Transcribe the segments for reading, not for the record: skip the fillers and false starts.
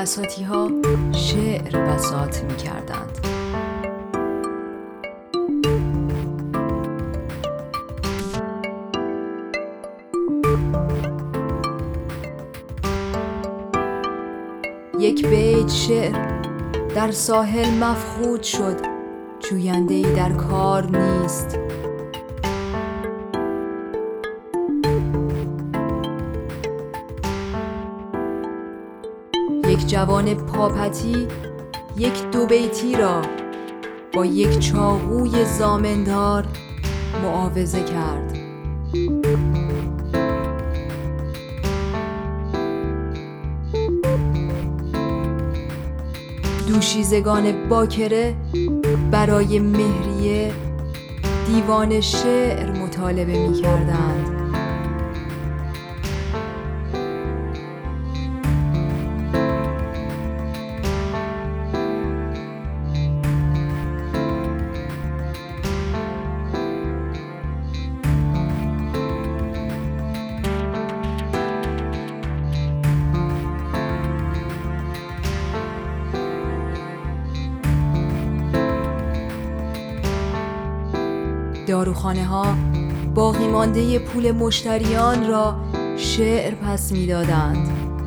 بساطی ها شعر بساط می کردند. یک بیت شعر در ساحل مفقود شد، جوینده‌ای در کار نیست. یک جوان پاپتی یک دو بیتی را با یک چاقوی زامندار معاوضه کرد. دوشیزگان باکره برای مهریه دیوان شعر مطالبه می کردند. داروخانه ها باقی مانده پول مشتریان را شعر پس می دادند.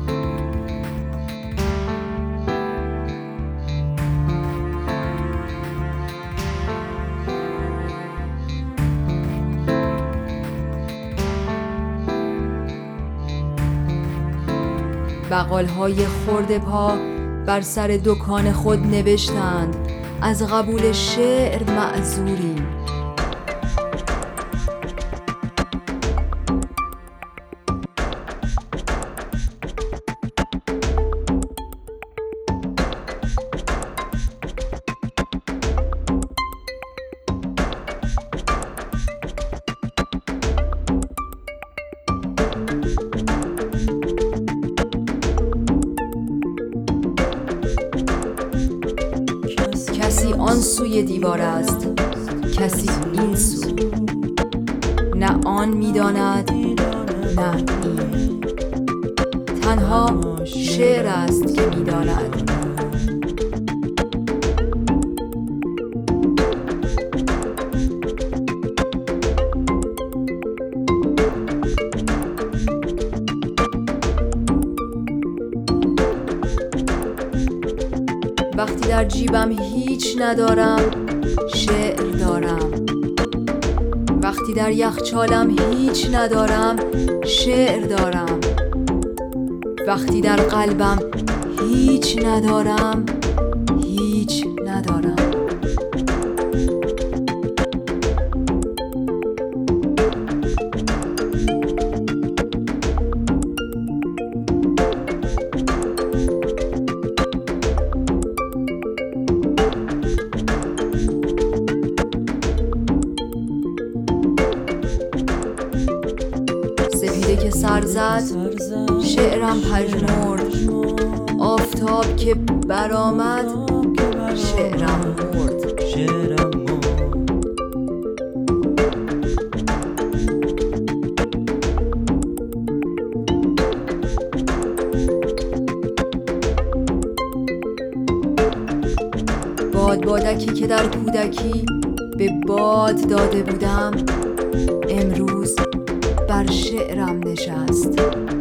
بقال های خرده پا بر سر دکان خود نوشتند از قبول شعر معذوریم. کسی آن سوی دیوار است، کسی این سو، نه آن می‌داند نه این، تنها شعر است که می‌داند. وقتی در جیبم هیچ ندارم شعر دارم، وقتی در یخچالم هیچ ندارم شعر دارم، وقتی در قلبم هیچ ندارم هیچ ندارم. سپیده که سر زد شعرم پژمرد، آفتاب که برآمد شعرم مرد. بادکی که در کودکی به باد داده بودم امروز بر شعرم نشست.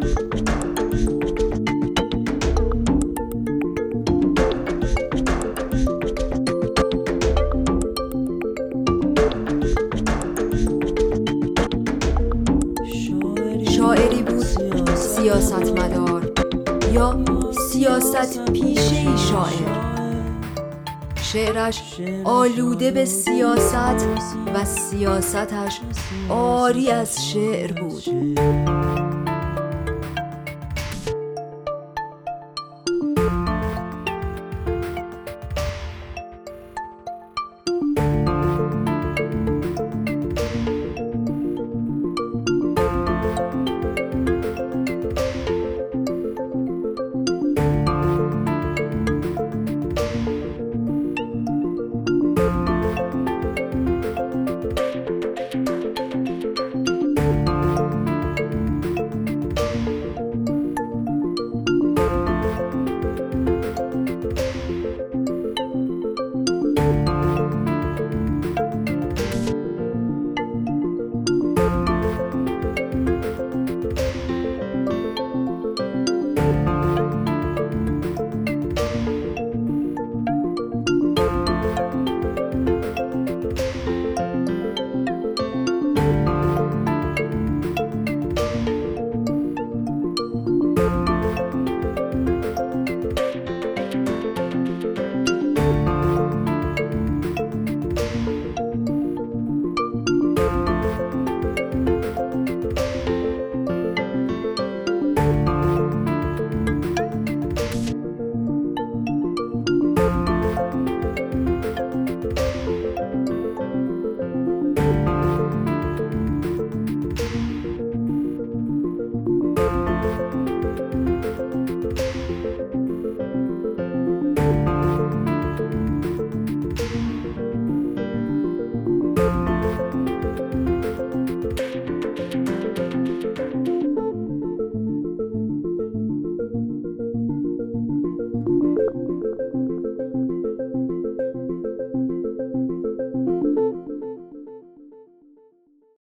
شاعری بود سیاستمدار یا سیاست پیشه‌ای شاعر. شعرش آلوده به سیاست و سیاستش عاری از شعر بود.